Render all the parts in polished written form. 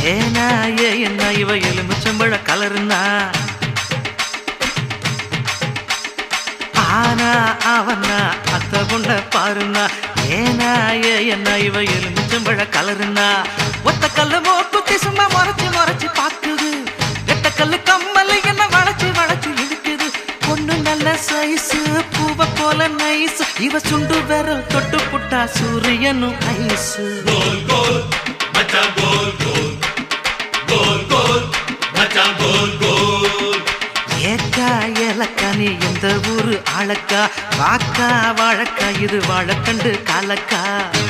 ஏனா என்ன இவ எலுமிச்சம்பழ கலருனா ஆனா அவனா அத்த பொண்ண பாருனா ஏனா என்ன இவ எலுமிச்சம்பழ கலருனா ஒத்த கல்லு மூக்குத்தி சும்மா முறைச்சு பாக்குது எட்ட கல்லு கம்மல் என்ன வளைச்சு இழுக்குது பொண்ணு நல்ல சைஸு பூவ போல நைஸ் இவ சுண்டு விரல் தொட்டு புட்டா சூரியனும் ஐசு கோல் கோல் மச்சான் கோல் கோல் கோல் கோல் மச்சான் கோல் கோல் ஏக்கா ஏலக்கா நீ எந்த ஊரு ஆளக்கா வாக்கா வாழக்கா இது வாழக்கண்டு காலக்கா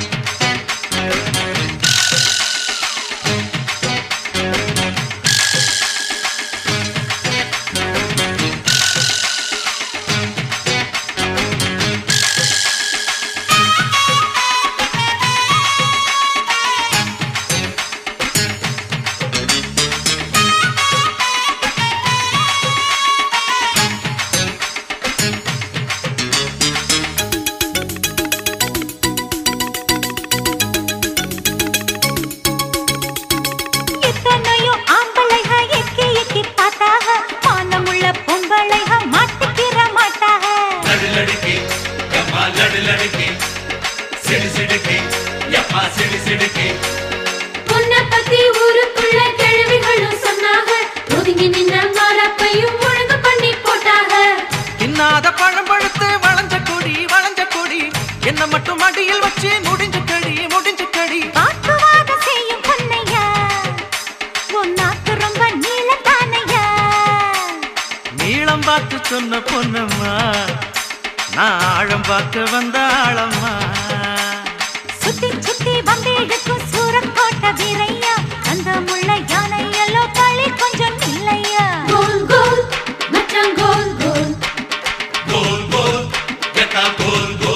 உன்னை பத்தி ஊருக்குள்ள கேள்விகளும் சொன்னாங்க ஒதுங்கி நின்ன மாறப்பையும் ஒழுங்கு பண்ணி போட்டாங்க இன்னாத பழம் பழுத்து வளைஞ்ச கொடி என்ன மட்டும் அடியில் வச்சு முடிஞ்சு கடி வாக்குவாத செய்யும் பொன்னையா உன் நாக்கு ரொம்ப நீளத்தானையா நீளம் பார்த்து சொன்ன பொன்னம்மா நான் ஆழம் பார்க்க வந்த ஆழம்மா சுத்தி வந்தேடுக்கும் சூரக்கோட்ட வீரையா அந்த முள்ள யானை எல்லோ களி கொஞ்சம் இல்லையா கோல் கோல் மச்சான் கோல் கோல் கோல் கோல் எக்கா கோல் கோல்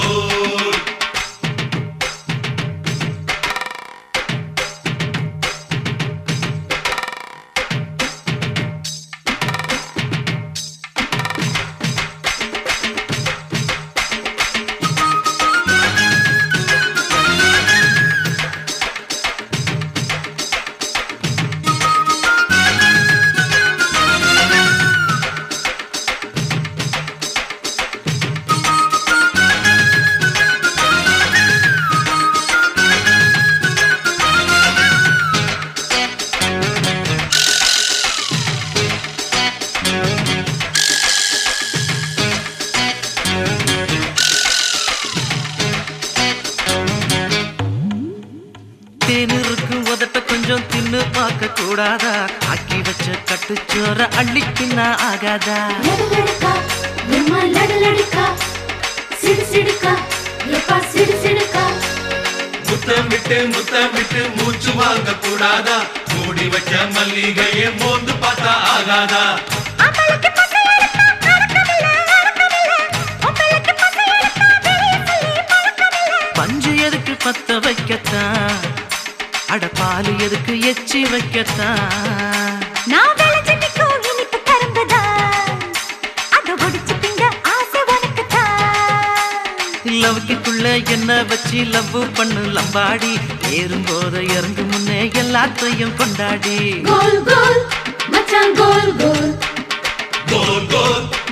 தேனிருக்கு உதட்ட கொஞ்சம் தின்னு பார்க்க கூடாதா ஆக்கி வச்ச கட்டுச்சோற அள்ளிக்கின்னா ஆகாதா லடுலடுக்கா எம்மா லடுலடுக்கா சிடுசிடுக்கா எப்பா சிடுசிடுக்கா முத்தமிட்டு மூச்சு வாங்க கூடாதா மூடி வச்ச மல்லிகையே மோந்து பார்த்தா ஆகாதா அவளுக்கு பசை எடுத்தா அடக்கமில்ல உங்களுக்கு பசை எடுத்தா வெளிய சொல்லி பழக்கமில்ல பஞ்சு எதுக்கு பத்த வைக்கத்தான் அட பாலு எதுக்கு எச்சி வைக்கத்தான் நான் விளைஞ்சு நிற்கும் இனிப்பு கரும்புதான் அதை ஒடிச்சு திங்க ஆசை உனக்குத்தான் லவ்க்குள்ள என்ன வச்சு லவ் பண்ணு லம்பாடி ஏறும்போது இறங்கு முன்னே எல்லாத்தையும் கொண்டாடி கோல் கோல் மச்சான் கோல் கோல் கோல் கோல்